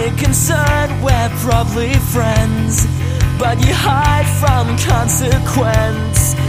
only concern, we're probably friends, but you hide from consequence.